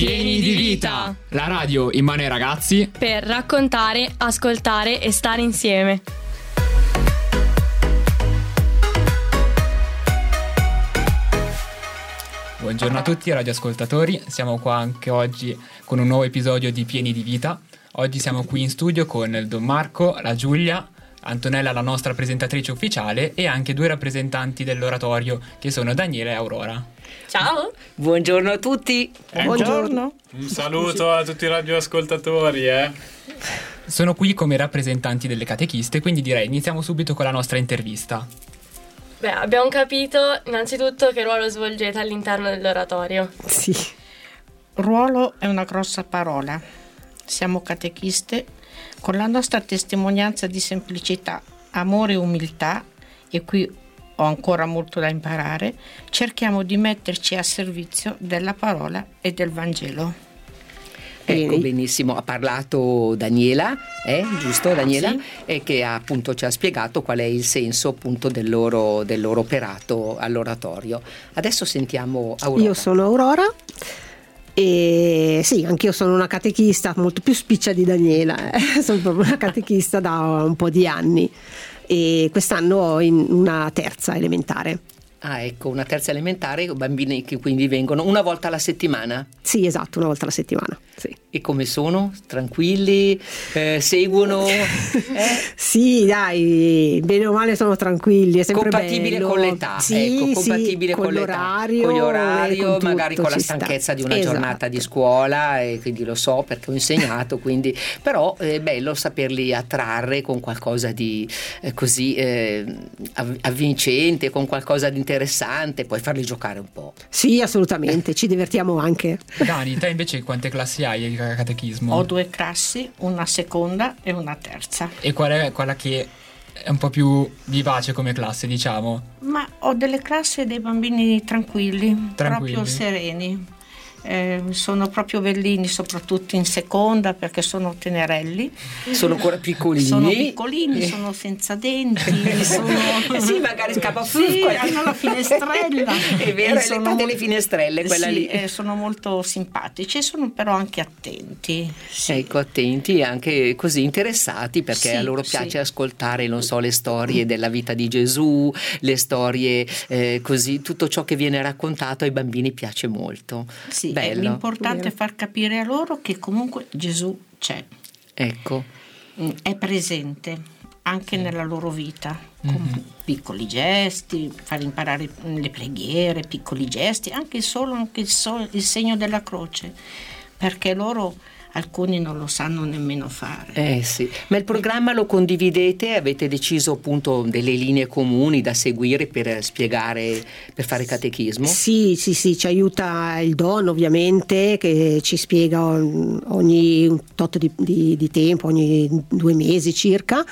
Pieni di vita! La radio in mano ai ragazzi per raccontare, ascoltare e stare insieme. Buongiorno a tutti radioascoltatori, siamo qua anche oggi con un nuovo episodio di Pieni di vita. Oggi siamo qui in studio con il Don Marco, la Giulia, Antonella, la nostra presentatrice ufficiale, e anche due rappresentanti dell'oratorio che sono Daniela e Aurora. Ciao! Buongiorno a tutti! Buongiorno! Un saluto a tutti i radioascoltatori, Sono qui come rappresentanti delle catechiste, quindi direi iniziamo subito con la nostra intervista. Beh, abbiamo capito innanzitutto che ruolo svolgete all'interno dell'oratorio. Sì. Ruolo è una grossa parola. Siamo catechiste con la nostra testimonianza di semplicità, amore e umiltà, e qui ho ancora molto da imparare, cerchiamo di metterci a servizio della parola e del Vangelo. Ecco, benissimo, ha parlato Daniela, giusto Daniela? Sì. E che appunto ci ha spiegato qual è il senso appunto del loro operato all'oratorio. Adesso sentiamo Aurora. Io sono Aurora e sì, anch'io sono una catechista molto più spiccia di Daniela, sono proprio una catechista da un po' di anni e quest'anno in una terza elementare. Ah, ecco, una terza elementare, bambini che quindi vengono una volta alla settimana? Sì, esatto, una volta alla settimana, sì. E come sono? Tranquilli? Seguono? Sì, dai, bene o male sono tranquilli, è sempre compatibile bello. Con l'età, sì, ecco, compatibile con con l'orario, con gli orari, con magari tutto, con la stanchezza di una giornata di scuola, e quindi lo so perché ho insegnato, quindi però è bello saperli attrarre con qualcosa di così avvincente, con qualcosa di interessante, poi farli giocare un po'. Sì, assolutamente, ci divertiamo anche. Dani, te invece quante classi hai di catechismo? Ho 2 classi, una seconda e una terza. E qual è quella che è un po' più vivace come classe, diciamo? Ma ho delle classi e dei bambini tranquilli, proprio sereni. Sono proprio bellini, soprattutto in seconda, perché sono tenerelli. Sono ancora piccolini. Sono piccolini, sono senza denti. Sì, magari scappa sì, hanno la finestrella. È vero, è l'età delle finestrelle quella sì, lì. Sono molto simpatici e sono però anche attenti. Sì. Ecco, attenti e anche così interessati, perché sì, a loro piace sì. ascoltare, non so, le storie della vita di Gesù, le storie così, tutto ciò che viene raccontato ai bambini piace molto. Sì. Bello. L'importante è far capire a loro che comunque Gesù c'è. Ecco. È presente anche nella loro vita, con piccoli gesti, far imparare le preghiere, piccoli gesti, anche il segno della croce, perché loro alcuni non lo sanno nemmeno fare. Sì, ma il programma lo condividete? Avete deciso appunto delle linee comuni da seguire per spiegare, per fare catechismo? Sì, ci aiuta il Don ovviamente, che ci spiega ogni un tot di tempo, ogni 2 mesi circa,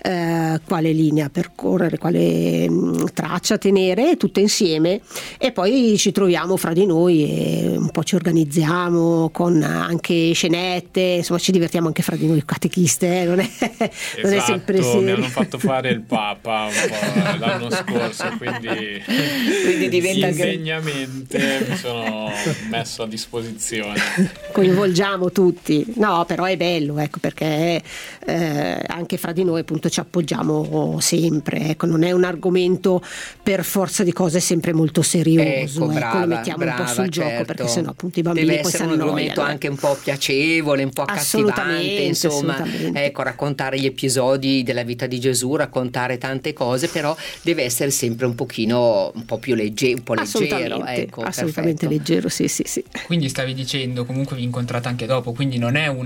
quale linea percorrere, quale traccia tenere, tutte insieme, e poi ci troviamo fra di noi e un po' ci organizziamo con anche scenette, insomma ci divertiamo anche fra di noi catechiste, non è sempre serio. Mi hanno fatto fare il Papa un po' l'anno scorso, quindi diventa indegnamente mi sono messo a disposizione. Coinvolgiamo tutti, no, però è bello, ecco, perché anche fra di noi appunto ci appoggiamo sempre, ecco, non è un argomento per forza di cose sempre molto serioso, brava, lo mettiamo un po' sul gioco, perché sennò appunto i bambini deve poi si essere un argomento annoiano. anche un po' piacevole, un po' accattivante, insomma, assolutamente. Ecco, raccontare gli episodi della vita di Gesù, raccontare tante cose, però deve essere sempre un po' più leggero, un po' leggero, ecco, assolutamente perfetto. leggero, sì. Quindi stavi dicendo, comunque vi incontrate anche dopo, quindi non è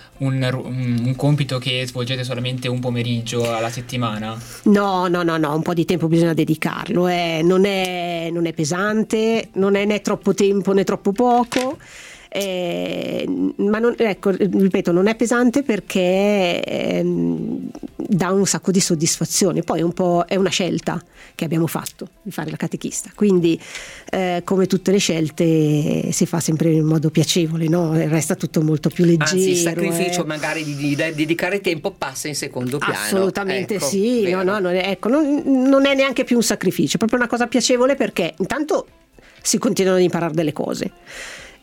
un compito che svolgete solamente un pomeriggio alla settimana? No, un po' di tempo bisogna dedicarlo, non è pesante, non è né troppo tempo né troppo poco. Ma ripeto, non è pesante perché dà un sacco di soddisfazione. Poi un po' è una scelta che abbiamo fatto di fare la catechista, quindi come tutte le scelte si fa sempre in modo piacevole, no? Resta tutto molto più leggero. Anzi, il sacrificio magari di dedicare tempo passa in secondo piano. Assolutamente, ecco, sì, non è neanche più un sacrificio, è proprio una cosa piacevole, perché intanto si continuano ad imparare delle cose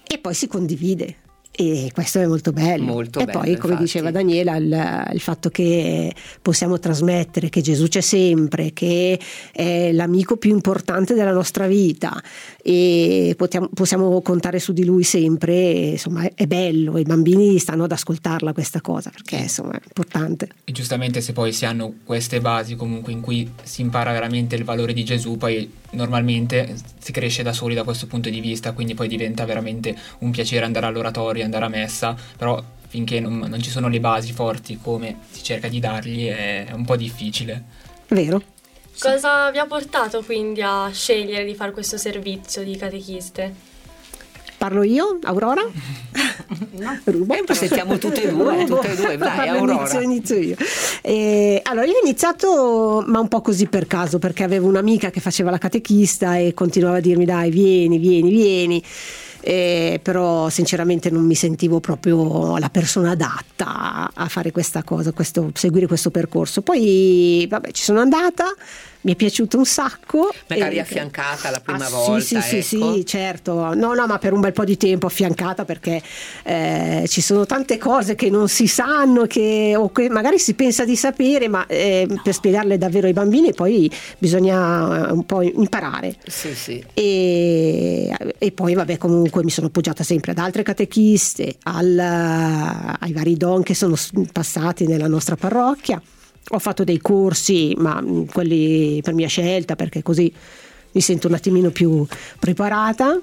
e poi si condivide. E questo è molto bello. Molto e bello, poi, come infatti. diceva Daniela, il fatto che possiamo trasmettere che Gesù c'è sempre, che è l'amico più importante della nostra vita e possiamo contare su di lui sempre, insomma è bello, i bambini stanno ad ascoltarla questa cosa, perché insomma è importante. E giustamente, se poi si hanno queste basi comunque in cui si impara veramente il valore di Gesù, poi normalmente si cresce da soli da questo punto di vista, quindi poi diventa veramente un piacere andare all'oratorio, andare a messa, però finché non ci sono le basi forti come si cerca di dargli è un po' difficile. Vero? Cosa vi ha portato quindi a scegliere di fare questo servizio di catechiste? Parlo io, Aurora? Rubo. Sentiamo tutte e due, vai Aurora. Inizio io. Allora, io ho iniziato, ma un po' così per caso, perché avevo un'amica che faceva la catechista e continuava a dirmi dai, vieni. Però sinceramente non mi sentivo proprio la persona adatta a fare questa cosa, seguire questo percorso. Poi vabbè, ci sono andata, mi è piaciuto un sacco. Magari affiancata la prima volta. Sì, certo. No, ma per un bel po' di tempo affiancata, perché ci sono tante cose che non si sanno, che magari si pensa di sapere, ma per spiegarle davvero ai bambini poi bisogna un po' imparare. Sì. E poi vabbè, comunque mi sono appoggiata sempre ad altre catechiste, ai vari don che sono passati nella nostra parrocchia. Ho fatto dei corsi, ma quelli per mia scelta, perché così mi sento un attimino più preparata.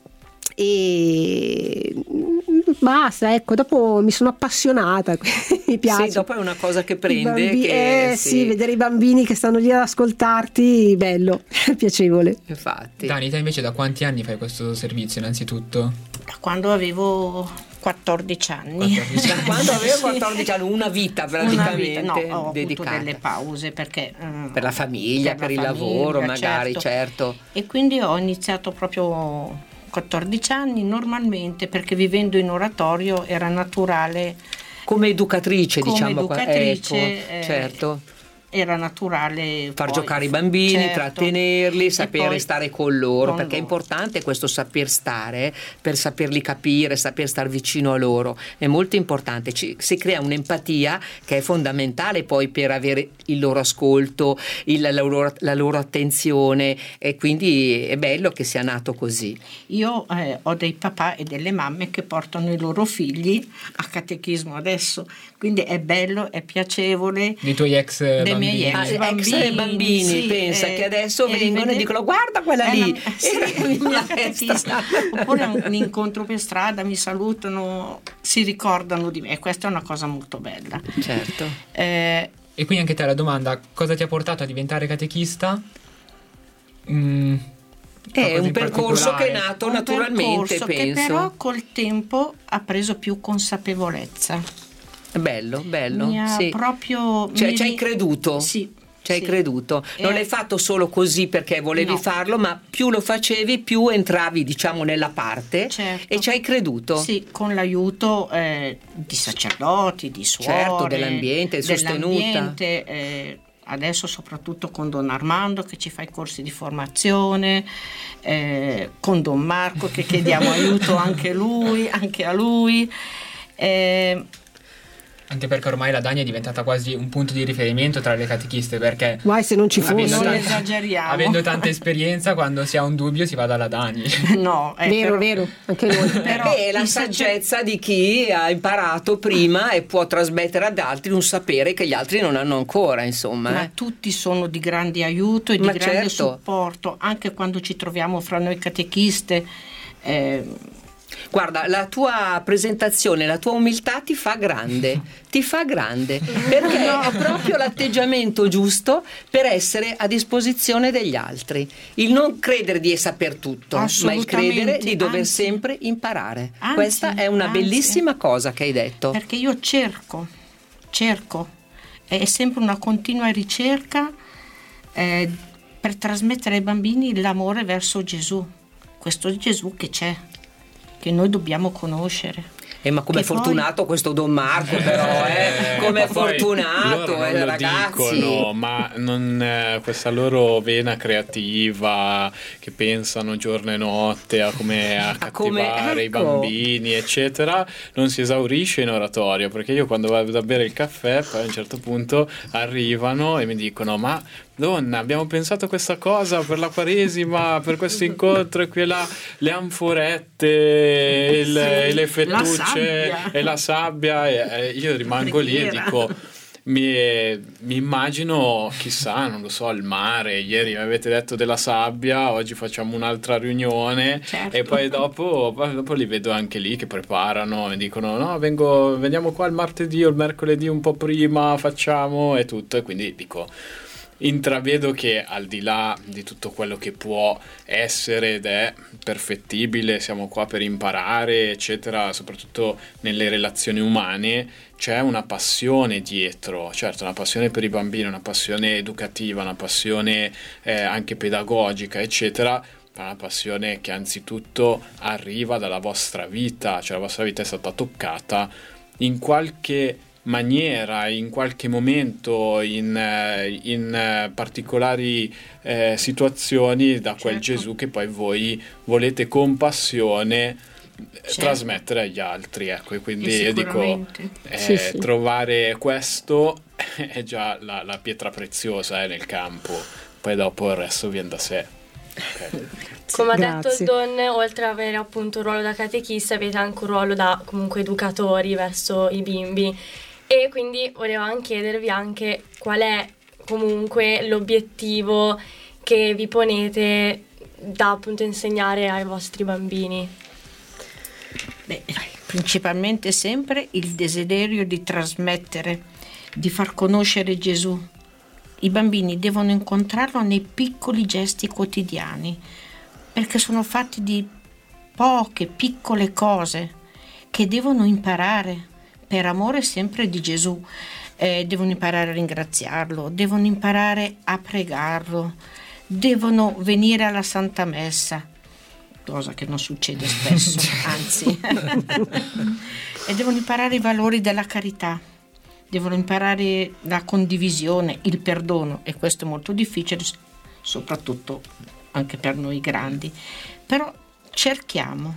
E basta, ecco, dopo mi sono appassionata, mi piace. Sì, dopo è una cosa che prende. Sì, vedere i bambini che stanno lì ad ascoltarti, bello, piacevole. Infatti. Dani, te invece da quanti anni fai questo servizio innanzitutto? Da quando avevo 14 anni. Da quando avevo 14 anni, una vita praticamente ho dedicata. avuto delle pause perché per la famiglia, per il lavoro magari, certo. E quindi ho iniziato proprio 14 anni normalmente, perché vivendo in oratorio era naturale. Come educatrice, diciamo. Certo. Era naturale far poi, giocare i bambini, certo, trattenerli, sapere poi stare con loro, perché è importante questo saper stare, per saperli capire, saper stare vicino a loro, è molto importante. Si crea un'empatia che è fondamentale poi per avere il loro ascolto, la loro attenzione, e quindi è bello che sia nato così. Io ho dei papà e delle mamme che portano i loro figli a catechismo adesso, quindi è bello, è piacevole. Dei tuoi ex bambini. Ex bambini, sì, pensa che adesso vengono e dicono guarda quella lì. Oppure un incontro per strada, mi salutano, si ricordano di me, e questa è una cosa molto bella. Certo. E quindi anche te la domanda, cosa ti ha portato a diventare catechista? È un percorso che è nato naturalmente, penso. Che però col tempo ha preso più consapevolezza. Bello. Sì. Proprio ci hai creduto? Sì. Ci hai creduto? Non l'hai fatto solo così perché volevi farlo, ma più lo facevi più entravi, diciamo, nella parte, certo. E ci hai creduto? Sì, con l'aiuto di sacerdoti, di suore, certo, dell'ambiente, sostenuta. Adesso soprattutto con Don Armando che ci fa i corsi di formazione, con Don Marco che chiediamo aiuto anche a lui. Anche perché ormai la Dani è diventata quasi un punto di riferimento tra le catechiste, perché se non ci fosse, non esageriamo. Avendo tanta esperienza, quando si ha un dubbio si va dalla Dani. No, vero, anche noi. Però è la saggezza di chi ha imparato prima e può trasmettere ad altri un sapere che gli altri non hanno ancora, insomma. Ma tutti sono di grande aiuto e di grande supporto, anche quando ci troviamo fra noi catechiste. Guarda, la tua presentazione, la tua umiltà ti fa grande, perché è proprio l'atteggiamento giusto per essere a disposizione degli altri. Il non credere di saper tutto, ma il credere di dover sempre imparare. Questa è una bellissima cosa che hai detto. Perché io cerco, è sempre una continua ricerca per trasmettere ai bambini l'amore verso Gesù, questo Gesù che c'è, che noi dobbiamo conoscere. Ma com'è fortunato questo Don Marco, però, com'è fortunato, loro non ragazzi. Dicono, ma non, questa loro vena creativa che pensano giorno e notte a come accattivare i bambini, eccetera, non si esaurisce in oratorio, perché io quando vado a bere il caffè, poi a un certo punto arrivano e mi dicono: ma donna, abbiamo pensato questa cosa per la Quaresima, per questo incontro, e qui là le anforette, le fettucce e la sabbia, e io rimango lì e dico: mi immagino, chissà, non lo so, il mare, ieri mi avete detto della sabbia, oggi facciamo un'altra riunione, certo. E poi dopo li vedo anche lì che preparano e dicono: no, veniamo qua il martedì o il mercoledì un po' prima, facciamo e tutto, e quindi dico, intravedo che al di là di tutto quello che può essere ed è perfettibile, siamo qua per imparare, eccetera, soprattutto nelle relazioni umane, c'è una passione dietro, certo, una passione per i bambini, una passione educativa, una passione anche pedagogica, eccetera, ma una passione che anzitutto arriva dalla vostra vita, cioè la vostra vita è stata toccata in qualche maniera, in qualche momento, in particolari situazioni da quel Gesù che poi voi volete con passione trasmettere agli altri, ecco. E quindi io dico, trovare questo è già la pietra preziosa nel campo, poi dopo il resto viene da sé. Okay. Come ha detto il Don, oltre ad avere appunto un ruolo da catechista, avete anche un ruolo da comunque educatori verso i bimbi, e quindi volevamo chiedervi anche qual è comunque l'obiettivo che vi ponete da appunto insegnare ai vostri bambini. Principalmente sempre il desiderio di trasmettere, di far conoscere Gesù. I bambini devono incontrarlo nei piccoli gesti quotidiani, perché sono fatti di poche piccole cose che devono imparare per amore sempre di Gesù. Devono imparare a ringraziarlo, devono imparare a pregarlo, devono venire alla Santa Messa, cosa che non succede spesso, anzi, e devono imparare i valori della carità, devono imparare la condivisione, il perdono, e questo è molto difficile, soprattutto anche per noi grandi, però cerchiamo.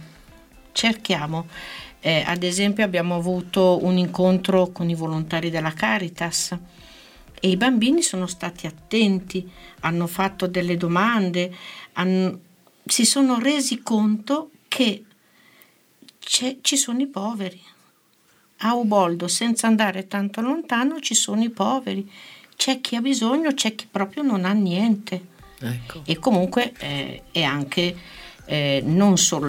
Ad esempio abbiamo avuto un incontro con i volontari della Caritas e i bambini sono stati attenti, hanno fatto delle domande, si sono resi conto che ci sono i poveri. A Uboldo, senza andare tanto lontano, ci sono i poveri. C'è chi ha bisogno, c'è chi proprio non ha niente. Ecco. E comunque è anche non solo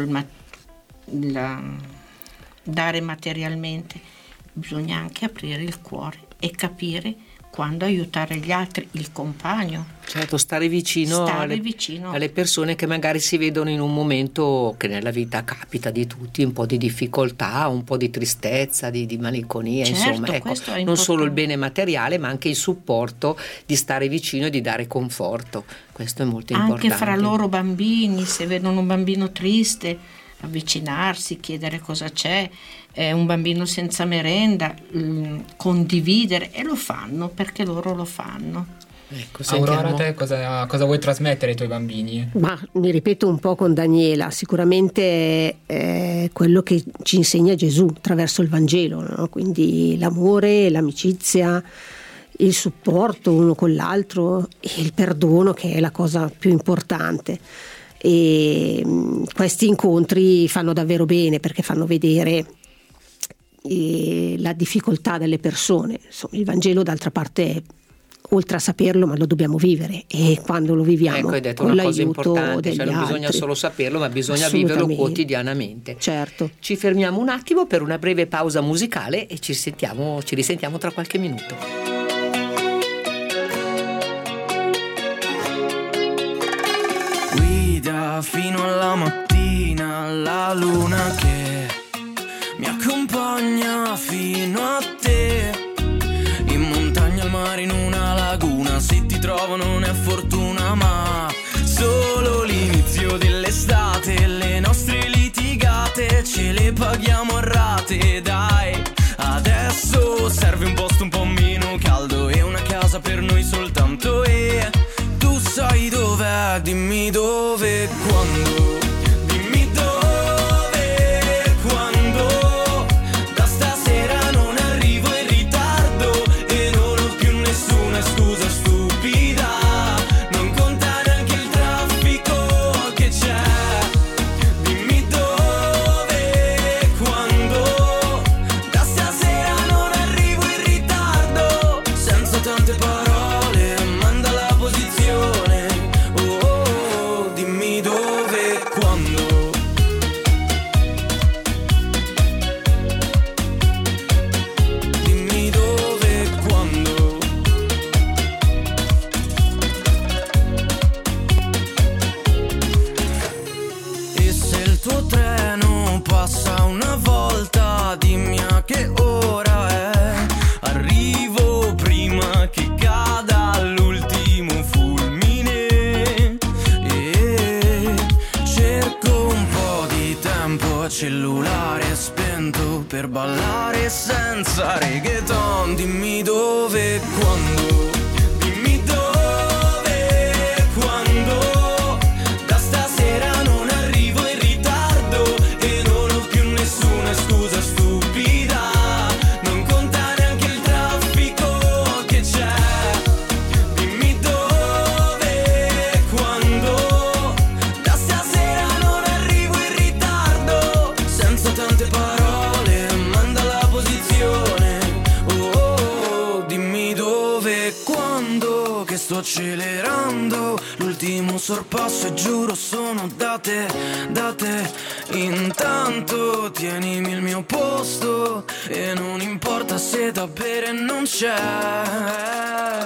dare materialmente, bisogna anche aprire il cuore e capire quando aiutare gli altri, il compagno. Certo, stare vicino alle persone che magari si vedono in un momento che nella vita capita di tutti, un po' di difficoltà, un po' di tristezza, di malinconia, insomma, ecco, non solo il bene materiale, ma anche il supporto di stare vicino e di dare conforto. Questo è molto importante. Anche fra loro bambini, se vedono un bambino triste, avvicinarsi, chiedere cosa c'è, un bambino senza merenda, condividere, e lo fanno perché loro lo fanno. Ecco, Aurora, te cosa vuoi trasmettere ai tuoi bambini? Ma mi ripeto un po' con Daniela, sicuramente quello che ci insegna Gesù attraverso il Vangelo, no? Quindi l'amore, l'amicizia, il supporto uno con l'altro, il perdono, che è la cosa più importante. E questi incontri fanno davvero bene, perché fanno vedere la difficoltà delle persone. Insomma, il Vangelo d'altra parte, oltre a saperlo, ma lo dobbiamo vivere, e quando lo viviamo, ecco, hai detto con una cosa importante, cioè non bisogna solo saperlo, ma bisogna viverlo quotidianamente. Certo. Ci fermiamo un attimo per una breve pausa musicale e ci risentiamo tra qualche minuto. Fino alla mattina la luna che mi accompagna fino a te, in montagna, al mare, in una laguna. Se ti trovo non è fortuna, ma solo l'inizio dell'estate. Le nostre litigate ce le paghiamo a rate, quando. Dimmi dove e quando. E se il tuo treno passa una volta, dimmi a che ora è. Arrivo prima che cada l'ultimo fulmine. E cerco un po' di tempo, cellulare spento, per ballare senza reggaeton. Dimmi dove e quando. Dimmi dove e quando. Da stasera non arrivo in ritardo e non ho più nessuna scusa stupida. Non conta neanche il traffico che c'è. Dimmi dove e quando. Da stasera non arrivo in ritardo. Senza tante parole, manda la posizione. Oh, oh, oh. Dimmi dove e quando, che sto accelerando. L'ultimo sorpasso e giuro sono date, date. Intanto tienimi il mio posto e non importa se da bere non c'è.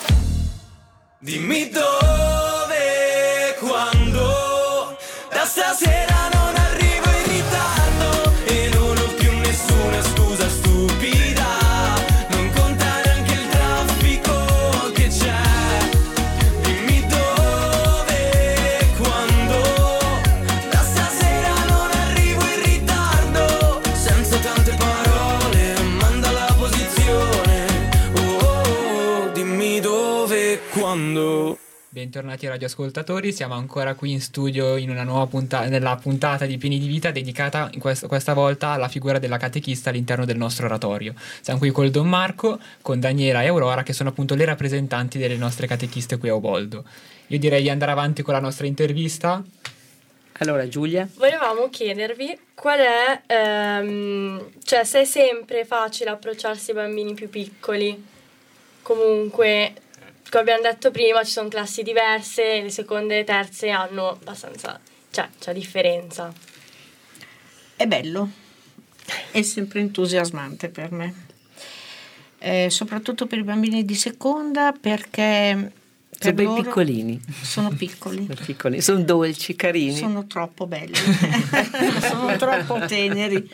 Dimmi dove e quando. Da stasera non arrivo in ritardo e non ho più nessuna scusa stupida. Non conta neanche il traffico che c'è. Dimmi dove e quando. Da stasera non arrivo in ritardo. Senza tante parole, manda la posizione. Oh, oh, oh. Dimmi dove e quando. Bentornati radioascoltatori, siamo ancora qui in studio in una nuova nella puntata di Pieni di Vita dedicata questa volta alla figura della catechista all'interno del nostro oratorio. Siamo qui col Don Marco, con Daniela e Aurora, che sono appunto le rappresentanti delle nostre catechiste qui a Uboldo. Io direi di andare avanti con la nostra intervista. Allora, Giulia? Volevamo chiedervi qual è, cioè se è sempre facile approcciarsi ai bambini più piccoli. Comunque, come abbiamo detto prima, ci sono classi diverse, le seconde e le terze hanno abbastanza, cioè c'è differenza. È bello, è sempre entusiasmante per me, soprattutto per i bambini di seconda, perché sono ben piccolini. Sono piccoli. Piccoli. Sono dolci, carini. Sono troppo belli, sono troppo teneri.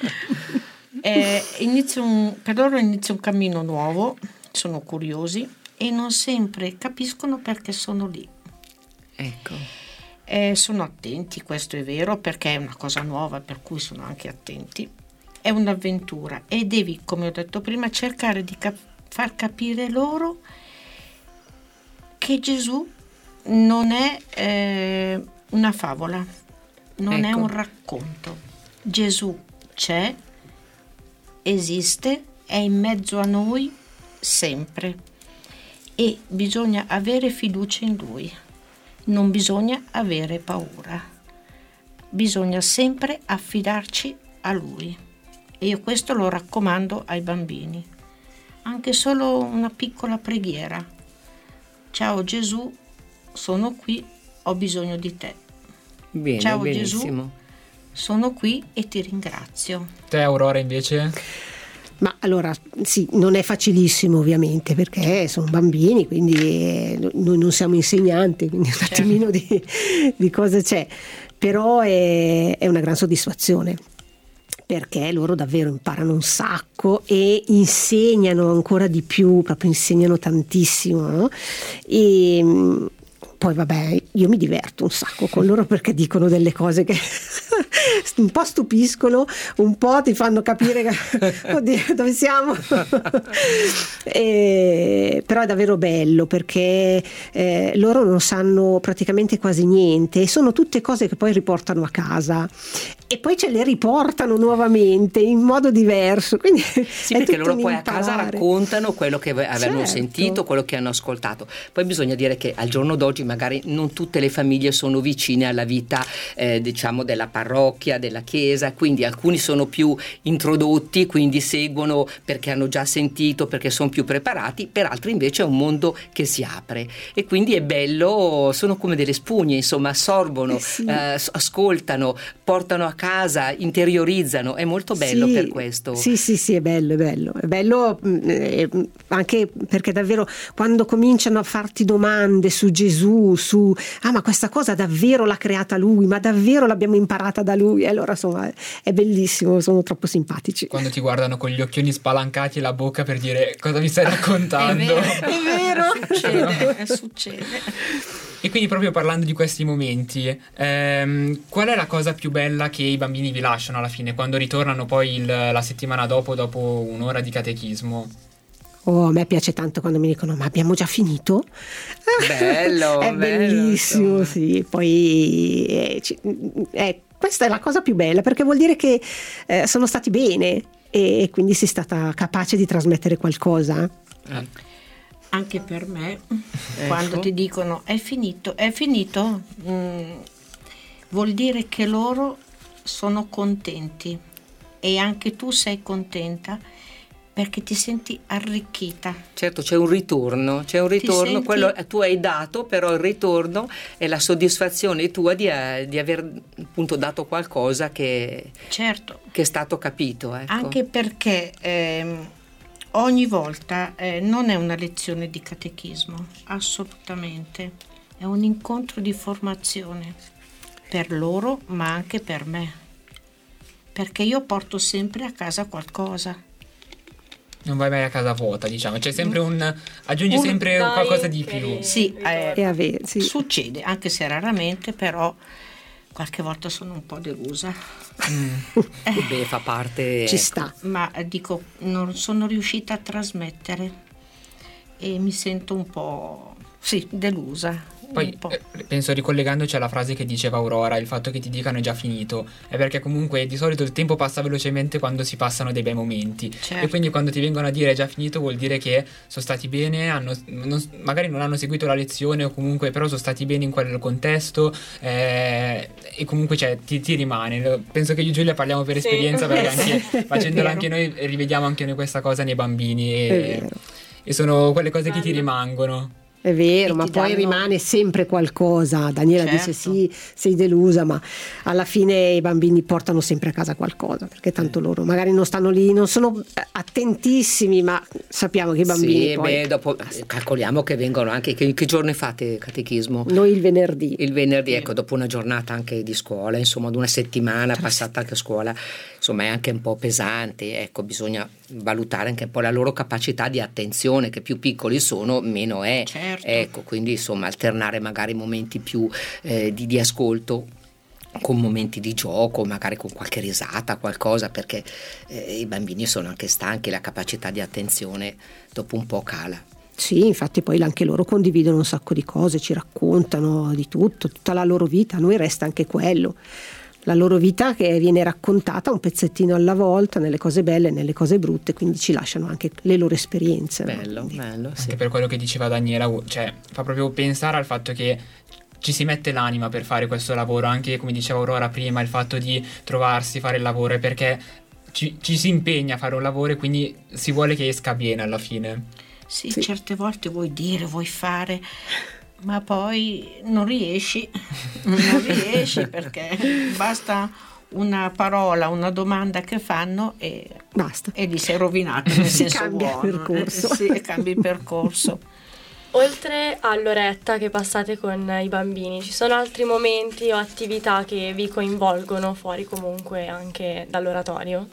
Per loro inizia un cammino nuovo, sono curiosi e non sempre capiscono perché sono lì. Ecco. Sono attenti, questo è vero, perché è una cosa nuova, per cui sono anche attenti. È un'avventura e devi, come ho detto prima, cercare di far capire loro che Gesù non è una favola, non è un racconto. Gesù c'è, esiste, è in mezzo a noi sempre. E bisogna avere fiducia in Lui, non bisogna avere paura, bisogna sempre affidarci a Lui. E io questo lo raccomando ai bambini, anche solo una piccola preghiera. Ciao Gesù, sono qui, ho bisogno di te. Bene, ciao benissimo. Gesù, sono qui e ti ringrazio. Te Aurora invece? Ma allora sì, non è facilissimo ovviamente perché sono bambini, quindi noi non siamo insegnanti, quindi un attimino di cosa c'è, però è una gran soddisfazione perché loro davvero imparano un sacco e insegnano ancora di più, proprio insegnano tantissimo, no? E poi vabbè, io mi diverto un sacco con loro perché dicono delle cose che un po' stupiscono, un po' ti fanno capire che, oddio, dove siamo? Però è davvero bello perché loro non sanno praticamente quasi niente e sono tutte cose che poi riportano a casa e poi ce le riportano nuovamente in modo diverso, quindi sì, perché loro poi a casa raccontano quello che avevano sentito, quello che hanno ascoltato. Poi bisogna dire che al giorno d'oggi magari non tutte le famiglie sono vicine alla vita diciamo della parrocchia, parrocchia, della chiesa, quindi alcuni sono più introdotti, quindi seguono perché hanno già sentito, perché sono più preparati, per altri invece è un mondo che si apre e quindi è bello, sono come delle spugne, insomma, assorbono, ascoltano, portano a casa, interiorizzano, è molto bello per questo. Sì, è bello anche perché davvero quando cominciano a farti domande su Gesù, su ma questa cosa davvero l'ha creata lui, ma davvero l'abbiamo imparata da lui, e allora insomma è bellissimo, sono troppo simpatici. Quando ti guardano con gli occhioni spalancati e la bocca per dire cosa mi stai raccontando. È vero. Succede. E quindi proprio parlando di questi momenti, qual è la cosa più bella che i bambini vi lasciano alla fine, quando ritornano poi la settimana dopo un'ora di catechismo? A me piace tanto quando mi dicono ma abbiamo già finito? Bello, è bellissimo, insomma. Sì, poi questa è la cosa più bella, perché vuol dire che sono stati bene e quindi sei stata capace di trasmettere qualcosa. Anche per me, quando ti dicono è finito, vuol dire che loro sono contenti e anche tu sei contenta, perché ti senti arricchita. Certo, c'è un ritorno, senti... quello tu hai dato, però il ritorno è la soddisfazione tua di aver appunto dato qualcosa che è stato capito. Ecco. Anche perché ogni volta non è una lezione di catechismo, assolutamente, è un incontro di formazione per loro, ma anche per me, perché io porto sempre a casa qualcosa. Non vai mai a casa vuota, diciamo, c'è sempre aggiungi sempre qualcosa di più. Sì, succede, anche se raramente, però qualche volta sono un po' delusa. Beh, fa parte. Ci sta. Ma dico, non sono riuscita a trasmettere e mi sento un po' delusa. Poi penso, ricollegandoci alla frase che diceva Aurora, il fatto che ti dicano è già finito è perché comunque di solito il tempo passa velocemente quando si passano dei bei momenti, certo. E quindi quando ti vengono a dire è già finito vuol dire che sono stati bene, magari non hanno seguito la lezione o comunque però sono stati bene in quel contesto, e comunque ti rimane. Penso che io e Giulia parliamo per esperienza, perché anche facendola anche noi rivediamo anche noi questa cosa nei bambini e sono quelle cose che ti rimangono. È vero, ma poi rimane sempre qualcosa. Daniela dice sì, sei delusa, ma alla fine i bambini portano sempre a casa qualcosa, perché tanto loro magari non stanno lì, non sono attentissimi, ma sappiamo che i bambini poi... dopo calcoliamo che vengono anche... Che giorni fate catechismo? Noi il venerdì. Il venerdì, ecco, dopo una giornata anche di scuola, insomma, di una settimana passata anche a scuola, insomma è anche un po' pesante, ecco, bisogna valutare anche un po' la loro capacità di attenzione, che più piccoli sono meno è. Certo. Ecco, quindi insomma alternare magari momenti più di ascolto con momenti di gioco, magari con qualche risata, qualcosa, perché i bambini sono anche stanchi, la capacità di attenzione dopo un po' cala. Sì, infatti poi anche loro condividono un sacco di cose, ci raccontano di tutto, tutta la loro vita, a noi resta anche quello. La loro vita che viene raccontata un pezzettino alla volta, nelle cose belle e nelle cose brutte, quindi ci lasciano anche le loro esperienze. Bello, sì. Anche per quello che diceva Daniela, cioè fa proprio pensare al fatto che ci si mette l'anima per fare questo lavoro, anche come diceva Aurora prima, il fatto di trovarsi, fare il lavoro, perché ci si impegna a fare un lavoro e quindi si vuole che esca bene alla fine. Sì, certe volte vuoi dire, vuoi fare... ma poi non riesci perché basta una parola, una domanda che fanno e basta, e lì sei rovinato, nel senso cambia buono. Il percorso. Cambi il percorso. Oltre all'oretta che passate con i bambini, ci sono altri momenti o attività che vi coinvolgono fuori comunque anche dall'oratorio?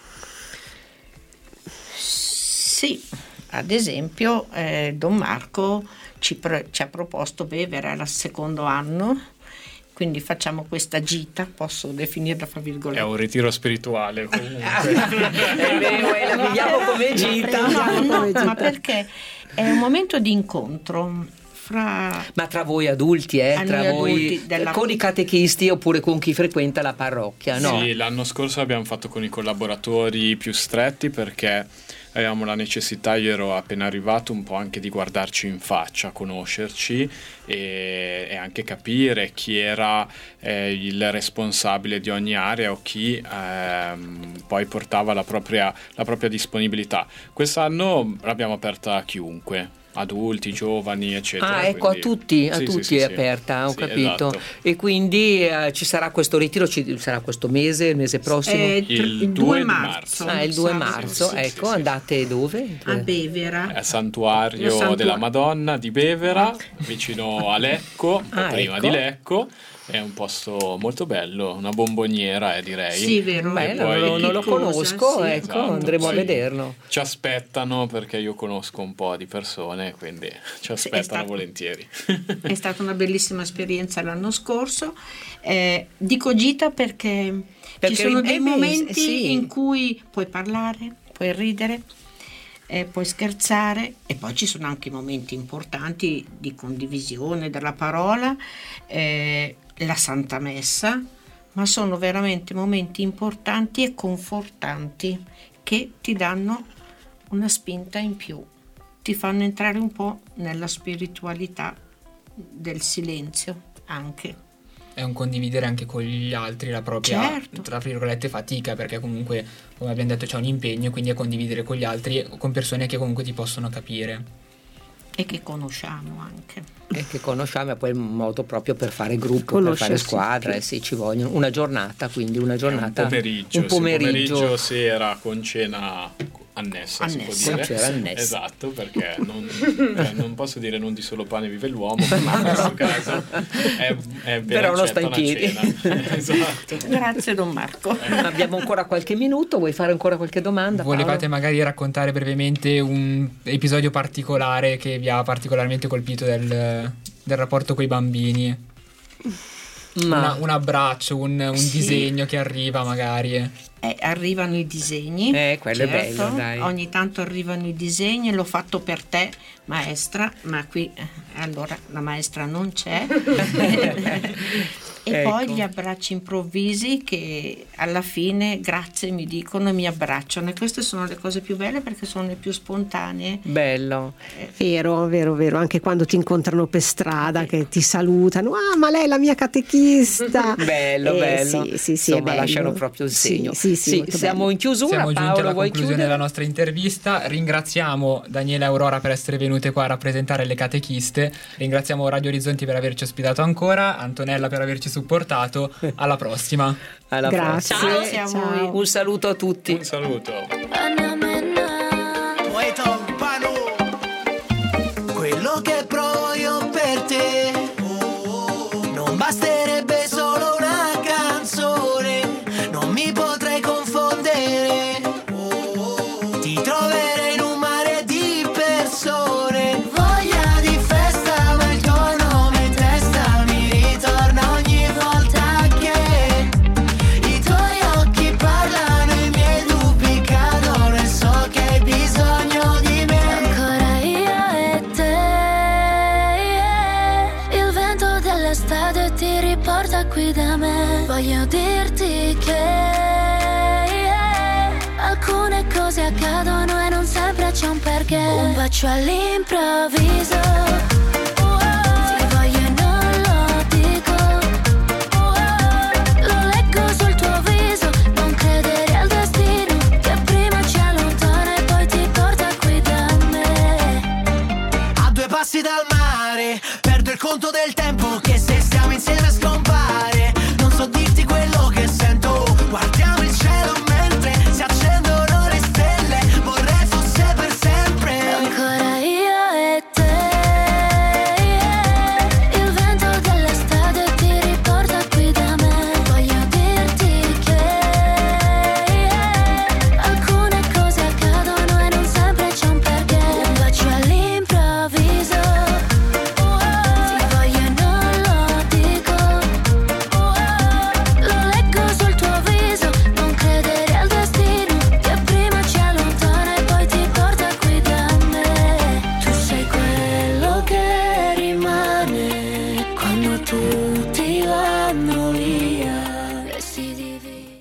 Sì, ad esempio Don Marco ci ha proposto, verrà al secondo anno, quindi facciamo questa gita, posso definirla fra virgolette. È un ritiro spirituale comunque. La viviamo come gita. No, ma perché è un momento di incontro ma tra voi adulti, tra voi con i catechisti oppure con chi frequenta la parrocchia, no? Sì, l'anno scorso abbiamo fatto con i collaboratori più stretti, perché avevamo la necessità, io ero appena arrivato, un po' anche di guardarci in faccia, conoscerci e anche capire chi era il responsabile di ogni area o chi poi portava la propria disponibilità. Quest'anno l'abbiamo aperta a chiunque, adulti, giovani, eccetera. Ecco, quindi... a tutti è aperta, ho capito. Esatto. E quindi ci sarà questo ritiro, sarà questo mese, il mese prossimo? Il 2 marzo. Il 2 marzo, ecco, andate dove? A Bevera. Al santuario della Madonna di Bevera, vicino a Lecco, prima di Lecco. È un posto molto bello, una bomboniera, direi. Sì, vero. Poi... non lo conosco, sì. Ecco, esatto, andremo a vederlo. Ci aspettano, perché io conosco un po' di persone, quindi ci aspettano volentieri. È stata una bellissima esperienza l'anno scorso. Dico gita perché ci sono dei momenti in cui puoi parlare, puoi ridere, puoi scherzare, e poi ci sono anche momenti importanti di condivisione della parola, la Santa Messa, ma sono veramente momenti importanti e confortanti che ti danno una spinta in più, ti fanno entrare un po' nella spiritualità del silenzio anche. È un condividere anche con gli altri la propria, tra virgolette, fatica, perché comunque, come abbiamo detto, c'è un impegno, quindi è condividere con gli altri, con persone che comunque ti possono capire. E che conosciamo anche. E che conosciamo, è poi il modo proprio per fare gruppo, per fare squadra, sì, ci vogliono una giornata, quindi una giornata. Un pomeriggio sera con cena annessa. Si può dire. Annessa. Esatto, perché non posso dire non di solo pane vive l'uomo, ma in questo caso è però uno sta in piedi. Esatto. Grazie Don Marco. Abbiamo ancora qualche minuto, vuoi fare ancora qualche domanda? Volevate magari raccontare brevemente un episodio particolare che vi ha particolarmente colpito del rapporto con i bambini? Un abbraccio, un disegno che arriva magari. Arrivano i disegni, quello è bello, dai. Ogni tanto arrivano i disegni. L'ho fatto per te, maestra, ma qui allora la maestra non c'è. E poi gli abbracci improvvisi che alla fine grazie mi dicono e mi abbracciano, e queste sono le cose più belle perché sono le più spontanee. Bello. Vero, anche quando ti incontrano per strada che ti salutano, ma lei è la mia catechista. bello. Sì, insomma, lasciano proprio il segno. Sì, siamo in chiusura. Siamo giunti alla conclusione chiudere? Della nostra intervista. Ringraziamo Daniela e Aurora per essere venute qua a rappresentare le catechiste. Ringraziamo Radio Orizzonti per averci ospitato ancora, Antonella per averci supportato. Alla prossima. Grazie. Grazie a voi. Un saluto a tutti. Un saluto. Quello che provo io per te non basterebbe solo una canzone, non mi potrei confondere, ti troverei in un mare di persone. Voglia di festa, ma il tuo nome in testa mi ritorna ogni volta che i tuoi occhi parlano, i miei dubbi cadono e so che hai bisogno di me. Ancora io e te, il vento dell'estate ti riporta qui da me. Voglio dirti che alcune cose accadono e non sempre c'è un perché. Un bacio all'improvviso, ti voglio e non lo dico, lo leggo sul tuo viso. Non credere al destino che prima ci allontana e poi ti porta qui da me. A 2 passi dal mare, perdo il conto del tempo